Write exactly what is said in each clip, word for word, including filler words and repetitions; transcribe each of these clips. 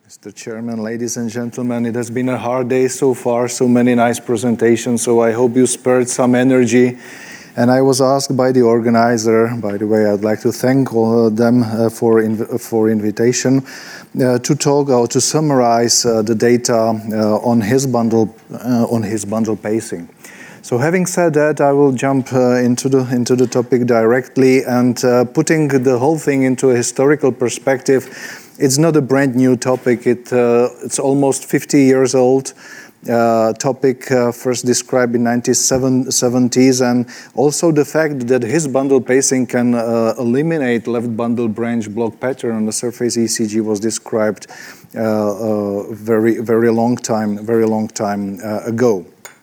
Mister Chairman, ladies and gentlemen, it has been a hard day so far, so many nice presentations, so I hope you spared some energy. And I was asked by the organizer, by the way, I'd like to thank all of them uh, for, inv for invitation, uh, to talk or to summarize uh, the data uh, on his bundle, uh, on his bundle pacing. So having said that, I will jump uh, into, the, into the topic directly, and uh, putting the whole thing into a historical perspective. It's not a brand new topic. It, uh, it's almost fifty years old. Uh, topic uh, first described in nineteen seventies, and also the fact that his bundle pacing can uh, eliminate left bundle branch block pattern on the surface E C G was described uh, uh, very, very long time, very long time uh, ago.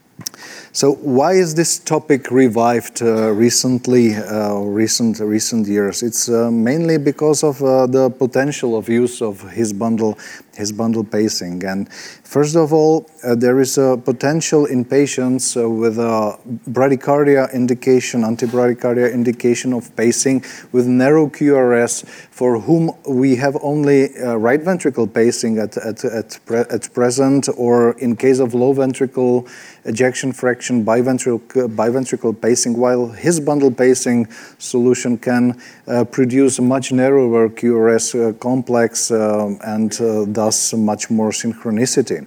So why is this topic revived uh, recently, uh, recent recent years? It's uh, mainly because of uh, the potential of use of his bundle, his bundle pacing. And first of all, uh, there is a potential in patients uh, with a bradycardia indication, antibradycardia indication of pacing with narrow Q R S, for whom we have only uh, right ventricle pacing at at at, pre at present, or in case of low ventricle ejection fraction, biventricle, biventricle pacing, while his bundle pacing solution can uh, produce a much narrower Q R S uh, complex uh, and uh, thus much more synchronicity.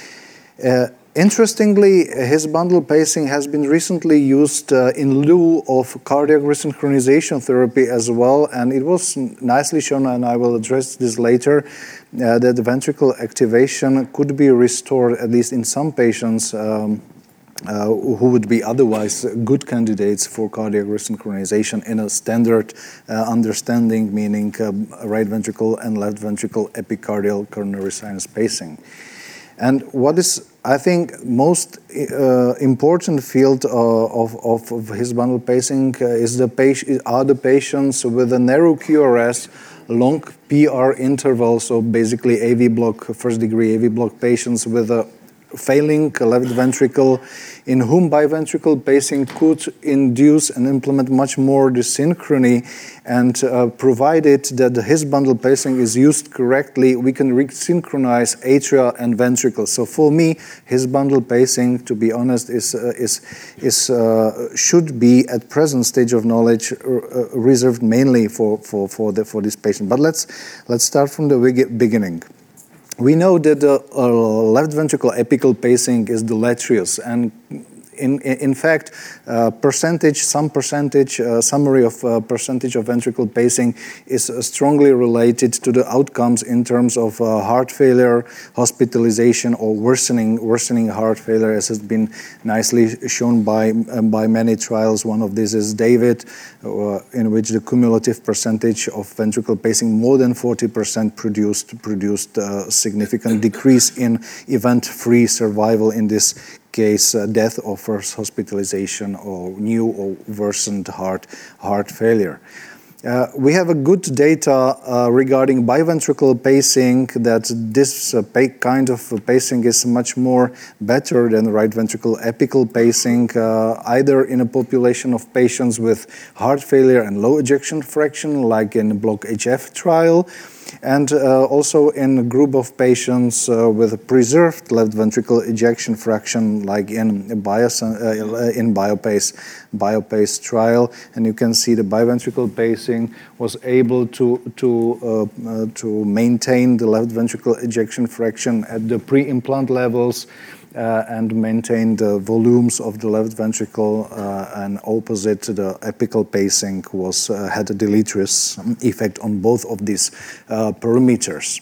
Uh, Interestingly, his bundle pacing has been recently used uh, in lieu of cardiac resynchronization therapy as well, and it was nicely shown, and I will address this later, uh, that the ventricle activation could be restored, at least in some patients um, uh, who would be otherwise good candidates for cardiac resynchronization in a standard uh, understanding, meaning uh, right ventricle and left ventricle epicardial coronary sinus pacing. And what is, I think, most uh, important field uh, of, of, of his bundle pacing uh, is the patient, are the patients with a narrow Q R S, long P R interval, so basically A V block, first degree A V block patients with a failing left ventricle, in whom biventricle pacing could induce and implement much more desynchrony, and uh, provided that his bundle pacing is used correctly, we can resynchronize atria and ventricles. So for me, his bundle pacing, to be honest, is uh, is is uh, should be at present stage of knowledge uh, reserved mainly for for for the for this patient. But let's let's start from the beginning. We know that the uh, left ventricle apical pacing is deleterious, and in, in fact, uh, percentage, some percentage, uh, summary of uh, percentage of ventricle pacing is uh, strongly related to the outcomes in terms of uh, heart failure, hospitalization, or worsening worsening heart failure, as has been nicely shown by um, by many trials. One of these is David, uh, in which the cumulative percentage of ventricle pacing more than forty percent produced produced a significant decrease in event-free survival in this case, uh, death or first hospitalization or new or worsened heart heart failure. Uh, we have a good data uh, regarding biventricle pacing, that this uh, kind of pacing is much more better than right ventricle apical pacing, uh, either in a population of patients with heart failure and low ejection fraction, like in the Block H F trial, and uh, also in a group of patients uh, with a preserved left ventricle ejection fraction, like in BIOS, uh, in BioPace, BioPace trial. And you can see the biventricle pacing was able to to uh, uh, to maintain the left ventricle ejection fraction at the pre-implant levels. Uh, and maintain the volumes of the left ventricle, uh, and opposite the apical pacing was uh, had a deleterious effect on both of these uh, parameters.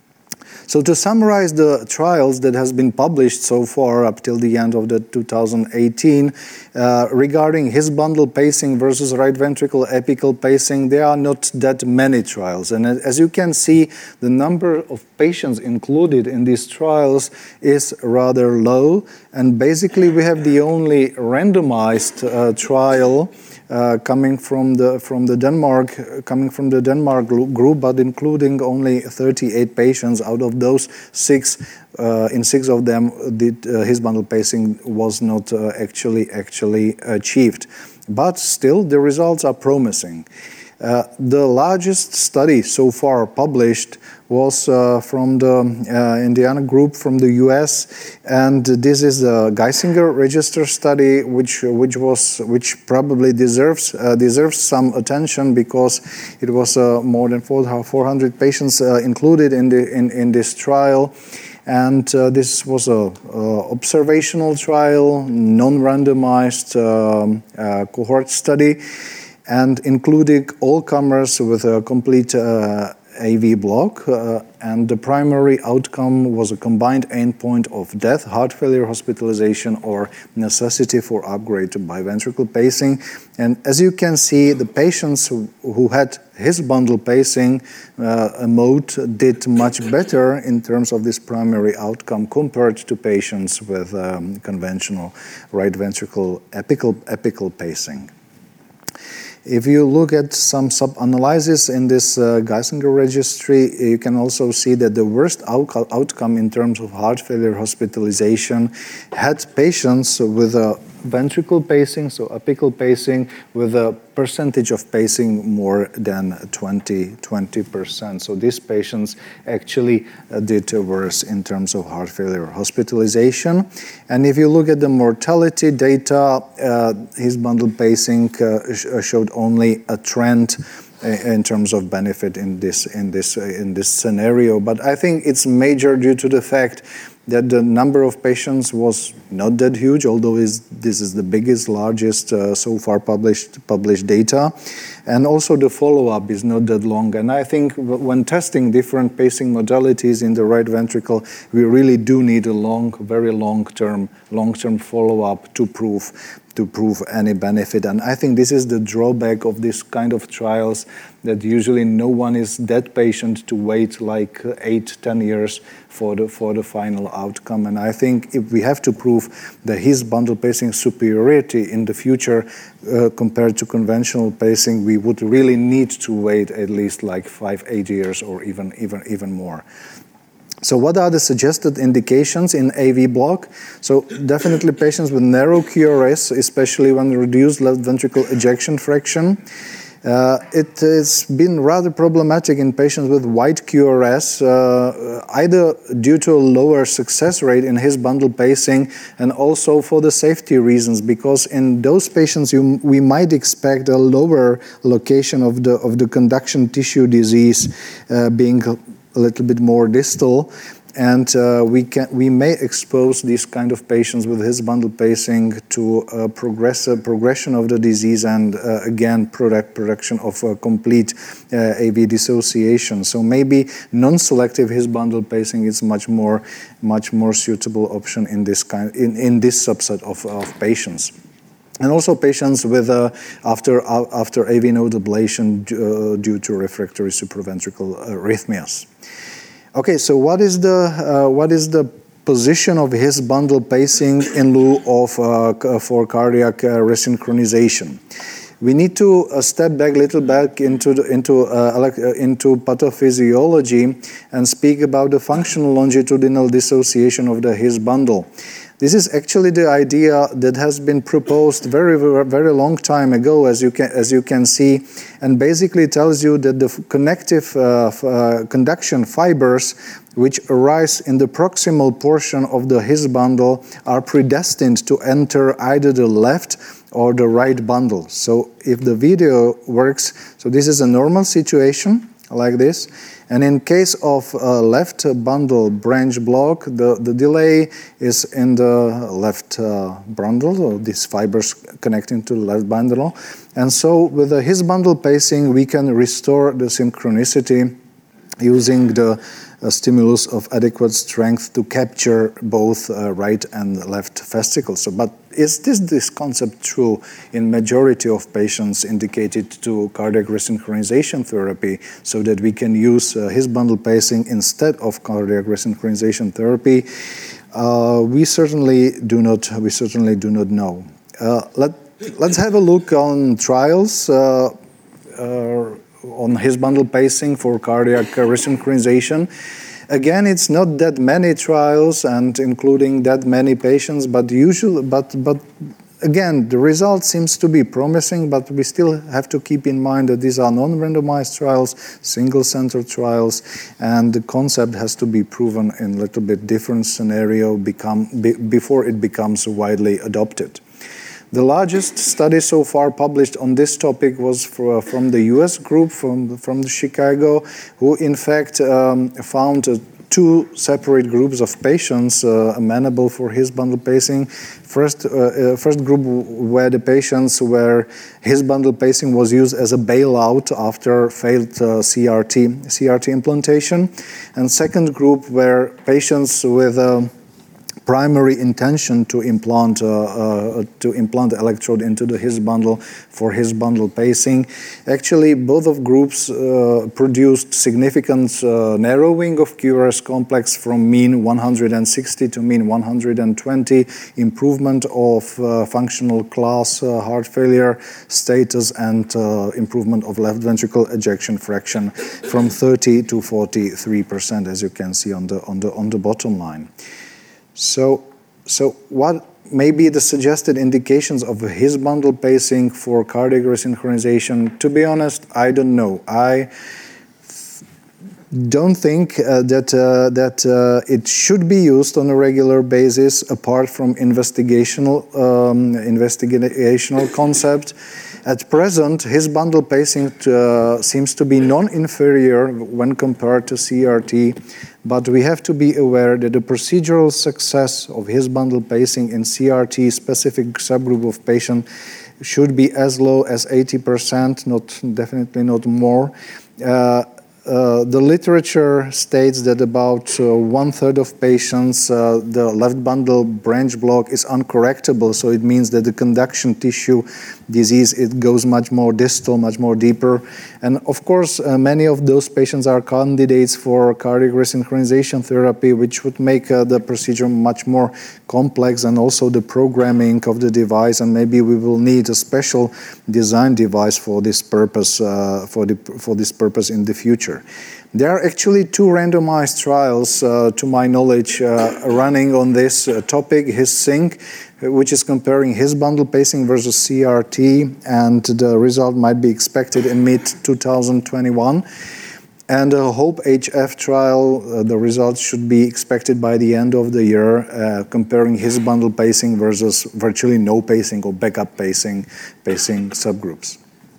So to summarize the trials that has been published so far up till the end of the two thousand eighteen uh, regarding his bundle pacing versus right ventricle apical pacing, there are not that many trials. And as you can see, the number of patients included in these trials is rather low. And basically we have the only randomized uh, trial Uh, coming from the from the Denmark uh, coming from the Denmark group, but including only thirty-eight patients. Out of those, six uh, in six of them, did, uh, his bundle pacing was not uh, actually actually achieved. But still, the results are promising. Uh, the largest study so far published was uh, from the uh, Indiana group from the U S, and this is the Geisinger register study, which which was which probably deserves uh, deserves some attention because it was uh, more than four hundred patients uh, included in the in, in this trial. And uh, this was a uh, observational trial, non-randomized um, uh, cohort study, and including all comers with a complete uh, A V block. Uh, and the primary outcome was a combined endpoint of death, heart failure, hospitalization, or necessity for upgrade to biventricular pacing. And as you can see, the patients who, who had his bundle pacing uh, mode did much better in terms of this primary outcome compared to patients with um, conventional right ventricle apical, apical pacing. If you look at some sub-analysis in this uh, Geisinger registry, you can also see that the worst out- outcome in terms of heart failure hospitalization had patients with a ventricle pacing, so apical pacing, with a percentage of pacing more than twenty percent. So these patients actually uh, did worse in terms of heart failure hospitalization. And if you look at the mortality data, uh, his bundle pacing uh, sh- showed only a trend in terms of benefit in this in this in this scenario. But I think it's major due to the fact that the number of patients was not that huge, although is, this is the biggest, largest uh, so far published published data. And also the follow-up is not that long. And I think w- when testing different pacing modalities in the right ventricle, we really do need a long, very long-term, long-term follow-up to prove to prove any benefit. And I think this is the drawback of this kind of trials, that usually no one is that patient to wait like eight, ten years for the for the final outcome. And I think if we have to prove that his bundle pacing superiority in the future uh, compared to conventional pacing, we would really need to wait at least like five, eight years or even even even more. So what are the suggested indications in A V block? So definitely patients with narrow Q R S, especially when reduced left ventricle ejection fraction. Uh, it has been rather problematic in patients with wide Q R S, uh, either due to a lower success rate in his bundle pacing and also for the safety reasons, because in those patients you, we might expect a lower location of the of the conduction tissue disease uh, being a little bit more distal, and uh, we can we may expose these kind of patients with his bundle pacing to uh, progressive progression of the disease and uh, again product production of a complete uh, A V dissociation. So maybe non-selective his bundle pacing is much more much more suitable option in this kind in, in this subset of, of patients. And also patients with uh, after uh, after A V node ablation uh, due to refractory supraventricular arrhythmias. Okay, so what is the uh, what is the position of his bundle pacing in lieu of uh, for cardiac uh, resynchronization? We need to uh, step back a little back into the, into uh, elect- uh, into pathophysiology and speak about the functional longitudinal dissociation of the his bundle. This is actually the idea that has been proposed very, very, very long time ago, as you can as you can see, and basically tells you that the connective uh, f- uh, conduction fibers which arise in the proximal portion of the his bundle are predestined to enter either the left or the right bundle. So if the video works, so this is a normal situation like this. And in case of uh, left bundle branch block, the, the delay is in the left uh, bundle, so these fibers connecting to the left bundle. And so with the his bundle pacing, we can restore the synchronicity using the uh, stimulus of adequate strength to capture both uh, right and left vesicles. So, but is this, this concept true in majority of patients indicated to cardiac resynchronization therapy, so that we can use uh, his bundle pacing instead of cardiac resynchronization therapy? Uh, we certainly do not. We certainly do not know. Uh, let Let's have a look on trials uh, uh, on his bundle pacing for cardiac resynchronization. Again, it's not that many trials and including that many patients, but usually, but but again, the result seems to be promising, but we still have to keep in mind that these are non-randomized trials, single-center trials, and the concept has to be proven in a little bit different scenario become, be, before it becomes widely adopted. The largest study so far published on this topic was for, from the U S group, from, from the Chicago, who in fact um, found uh, two separate groups of patients uh, amenable for His bundle pacing. First, uh, uh, first group where the patients where His bundle pacing was used as a bailout after failed uh, C R T, C R T implantation. And second group where patients with uh, primary intention to implant uh, uh, to implant the electrode into the His bundle for His bundle pacing. Actually, both of groups uh, produced significant uh, narrowing of Q R S complex from mean one hundred sixty to mean one hundred twenty, improvement of uh, functional class uh, heart failure status, and uh, improvement of left ventricle ejection fraction from thirty to forty-three percent, as you can see on the on the on the bottom line. So, so what may be the suggested indications of His bundle pacing for cardiac resynchronization? To be honest, I don't know. I don't think uh, that uh, that uh, it should be used on a regular basis, apart from investigational um, investigational concept. At present, His bundle pacing uh, seems to be non-inferior when compared to C R T, but we have to be aware that the procedural success of His bundle pacing in C R T-specific subgroup of patients should be as low as eighty percent, not definitely not more. Uh, Uh, the literature states that about uh, one-third of patients, uh, the left bundle branch block is uncorrectable, so it means that the conduction tissue disease, it goes much more distal, much more deeper. And of course, uh, many of those patients are candidates for cardiac resynchronization therapy, which would make uh, the procedure much more complex, and also the programming of the device, and maybe we will need a special design device for this purpose, uh, for, the, for this purpose in the future. There are actually two randomized trials, uh, to my knowledge, uh, running on this uh, topic, HIS-SYNC, which is comparing His bundle pacing versus C R T, and the result might be expected in mid twenty twenty-one. And a HOPE-H F trial, uh, the results should be expected by the end of the year, uh, comparing His bundle pacing versus virtually no pacing or backup pacing, pacing subgroups.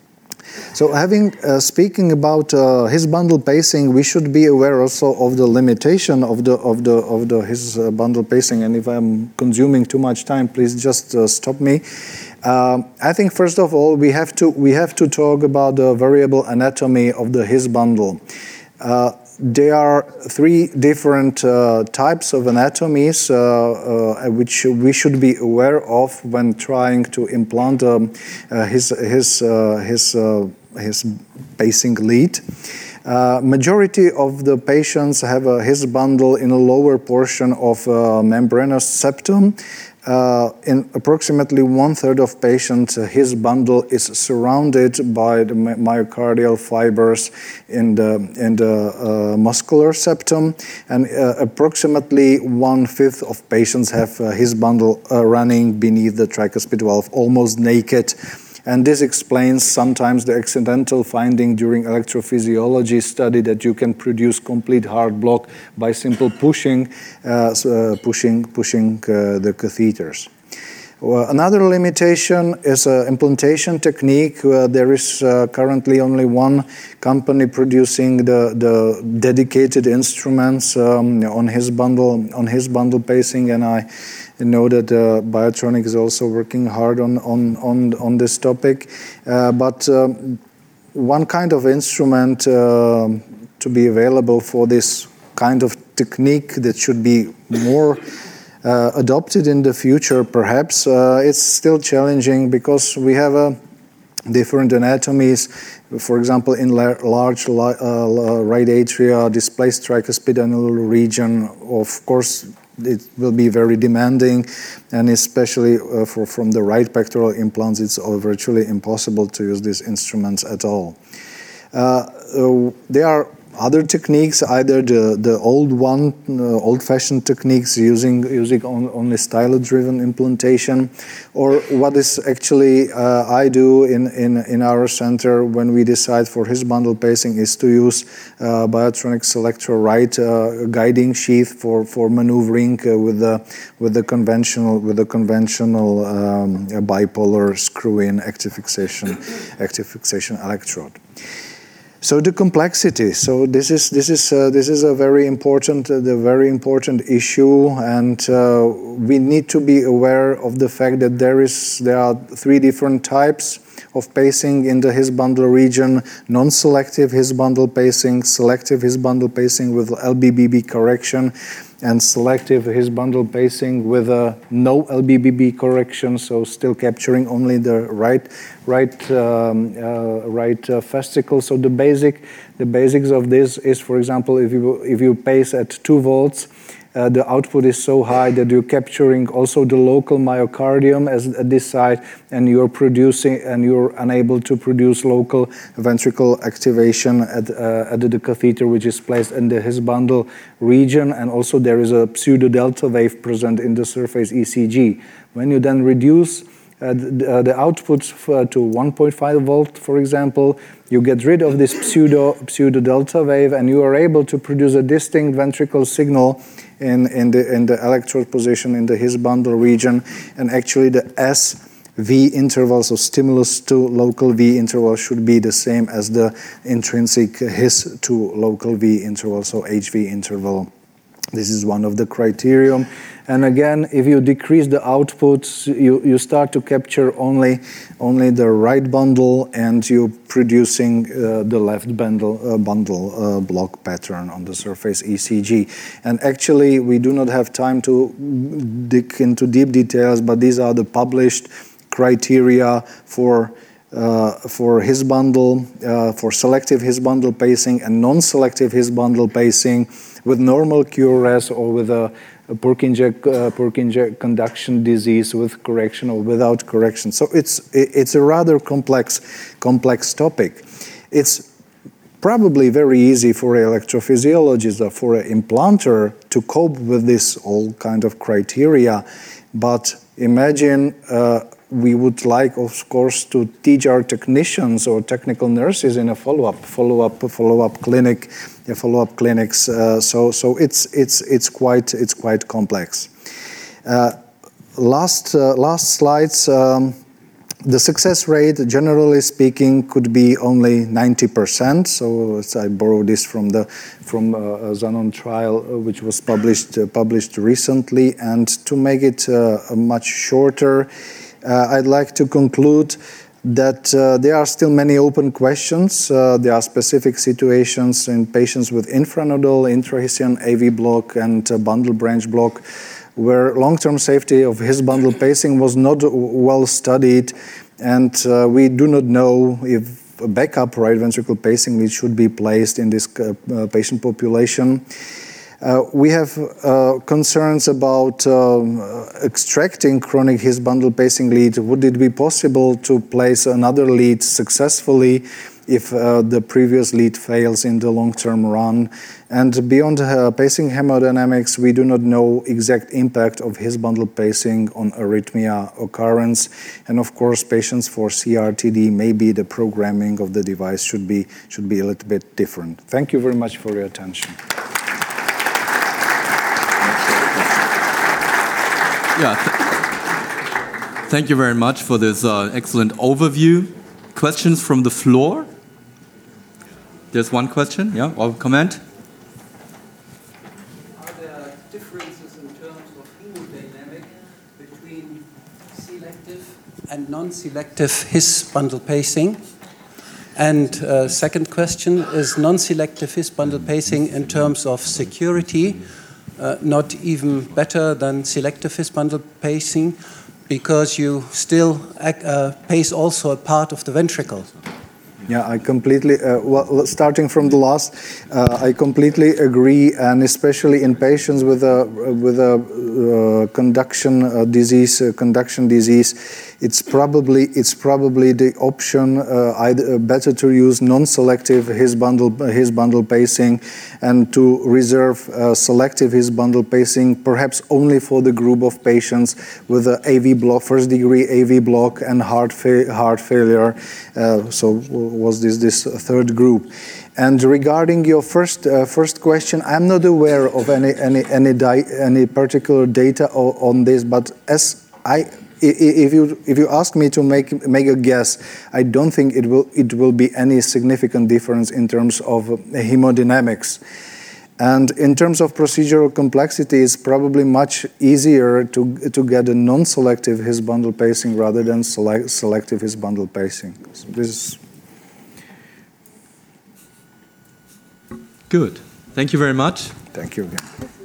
So having, uh, speaking about uh, His bundle pacing, we should be aware also of the limitation of the, of the, of the His uh, bundle pacing, and if I'm consuming too much time, please just uh, stop me. Uh, I think first of all, we have to, we have to talk about the variable anatomy of the His bundle. Uh, There are three different uh, types of anatomies uh, uh, which we should be aware of when trying to implant um, uh, his his uh, his uh, his pacing lead. Uh, majority of the patients have a His bundle in a lower portion of uh, membranous septum. Uh, in approximately one-third of patients, uh, His bundle is surrounded by the myocardial fibers in the, in the uh, muscular septum, and uh, approximately one-fifth of patients have uh, His bundle uh, running beneath the tricuspid valve, almost naked. And this explains sometimes the accidental finding during electrophysiology study that you can produce complete heart block by simple pushing, uh, so, uh, pushing, pushing uh, the catheters. Well, another limitation is uh, implantation technique. Uh, there is uh, currently only one company producing the, the dedicated instruments um, on His bundle, on His bundle pacing, and I know that uh, Biotronik is also working hard on on on, on this topic. Uh, but um, one kind of instrument uh, to be available for this kind of technique that should be more Uh, adopted in the future, perhaps, uh, it's still challenging because we have uh, different anatomies. For example, in la large uh, right atria, displaced tricuspidal region, of course, it will be very demanding, and especially uh, for, from the right pectoral implants, it's virtually impossible to use these instruments at all. Uh, uh, they are other techniques, either the, the old one, uh, old-fashioned techniques using using on, only stylo-driven implantation, or what is actually uh, I do in, in, in our center when we decide for His bundle pacing is to use uh, Biotronic Selectro right uh, guiding sheath for, for maneuvering uh, with the with the conventional with the conventional um, bipolar screw-in active fixation active fixation electrode. So the complexity. So this is this is uh, this is a very important uh, the very important issue, and uh, we need to be aware of the fact that there is there are three different types of pacing in the His bundle region: non-selective His bundle pacing, selective His bundle pacing with L B B B correction, and selective His bundle pacing with a no L B B B correction, so still capturing only the right right um, uh, right uh, fascicle. So the basic the basics of this is, for example, if you if you pace at two volts, uh, the output is so high that you're capturing also the local myocardium as at this side, and you're producing and you're unable to produce local ventricle activation at uh, at the catheter, which is placed in the His bundle region, and also there is a pseudo delta wave present in the surface E C G. When you then reduce Uh, the, uh, the output uh, to one point five volt, for example, you get rid of this pseudo pseudo delta wave, and you are able to produce a distinct ventricle signal in in the in the electrode position in the His bundle region, and actually the S V interval, so stimulus to local V interval, should be the same as the intrinsic His to local V interval, so H V interval. This is one of the criterion. And again, if you decrease the outputs, you, you start to capture only only the right bundle, and you're producing uh, the left bundle, uh, bundle uh, block pattern on the surface E C G. And actually, we do not have time to dig into deep details, but these are the published criteria for Uh, for His bundle, uh, for selective His bundle pacing and non-selective His bundle pacing with normal Q R S or with a, a Purkinje, uh, Purkinje conduction disease with correction or without correction. So it's it's a rather complex complex topic. It's probably very easy for an electrophysiologist or for an implanter to cope with this all kind of criteria, but imagine uh, we would like, of course, to teach our technicians or technical nurses in a follow-up, follow-up, follow-up clinic, follow-up clinics. Uh, so, so it's it's it's quite it's quite complex. Uh, last uh, last slides. Um, the success rate, generally speaking, could be only ninety percent. So I borrowed this from the from uh, Zanon trial, uh, which was published uh, published recently. And to make it uh, much shorter, Uh, I'd like to conclude that uh, there are still many open questions. Uh, there are specific situations in patients with infranodal, intrahysian A V block, and uh, bundle branch block, where long-term safety of His bundle pacing was not well studied, and uh, we do not know if a backup right ventricle pacing lead should be placed in this uh, uh, patient population. Uh, we have uh, concerns about um, extracting chronic His bundle pacing lead. Would it be possible to place another lead successfully if uh, the previous lead fails in the long-term run? And beyond uh, pacing hemodynamics, we do not know exact impact of His bundle pacing on arrhythmia occurrence. And of course, patients for C R T D, maybe the programming of the device should be should be a little bit different. Thank you very much for your attention. Yeah, th- thank you very much for this uh, excellent overview. Questions from the floor? There's one question, yeah, or comment? Are there differences in terms of hemodynamic between selective and non-selective His bundle pacing? And uh, second question, is non-selective His bundle pacing in terms of security Uh, not even better than selective His bundle pacing, because you still uh, pace also a part of the ventricle? Yeah, I completely, uh, well, starting from the last, uh, I completely agree, and especially in patients with a, with a uh, conduction uh, disease, uh, conduction disease, it's probably it's probably the option uh, either better to use non-selective His bundle His bundle pacing and to reserve uh, selective His bundle pacing, perhaps only for the group of patients with a A V block, first degree A V block and heart fa- heart failure. Uh, so was this this third group? And regarding your first uh, first question, I'm not aware of any any any di- any particular data o- on this, but as I, if you if you ask me to make make a guess, I don't think it will it will be any significant difference in terms of hemodynamics. And in terms of procedural complexity, it's probably much easier to to get a non-selective His bundle pacing rather than select, selective His bundle pacing. So this is good. Thank you very much. Thank you again.